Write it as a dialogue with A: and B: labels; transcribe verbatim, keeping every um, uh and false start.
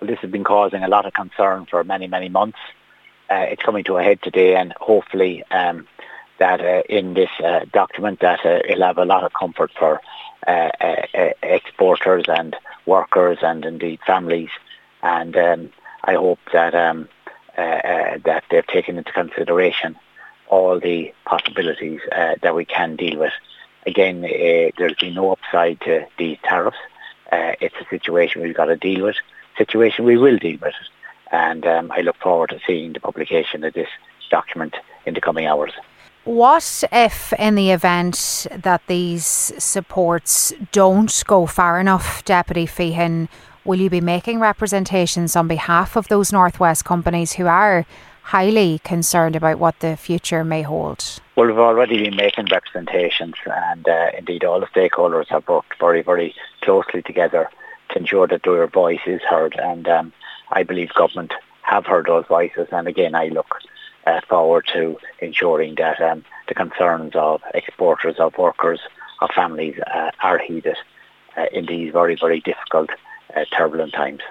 A: example, this has been causing a lot of concern for many, many months. Uh, it's coming to a head today, and hopefully um, that uh, in this uh, document that uh, it'll have a lot of comfort for uh, uh, exporters and workers and indeed families. And um, I hope that um, uh, uh, that they've taken into consideration all the possibilities uh, that we can deal with. Again, uh, there's been no upside to these tariffs. Uh, it's a situation we've got to deal with, situation we will deal with. And um, I look forward to seeing the publication of this document in the coming hours.
B: What if, in the event that these supports don't go far enough, Deputy Feehan, will you be making representations on behalf of those Northwest companies who are highly concerned about what the future may hold?
A: Well, we've already been making representations, and uh, indeed all the stakeholders have worked very, very closely together to ensure that their voice is heard. And um, I believe government have heard those voices. And again, I look uh, forward to ensuring that um, the concerns of exporters, of workers, of families uh, are heeded uh, in these very, very difficult, uh, turbulent times.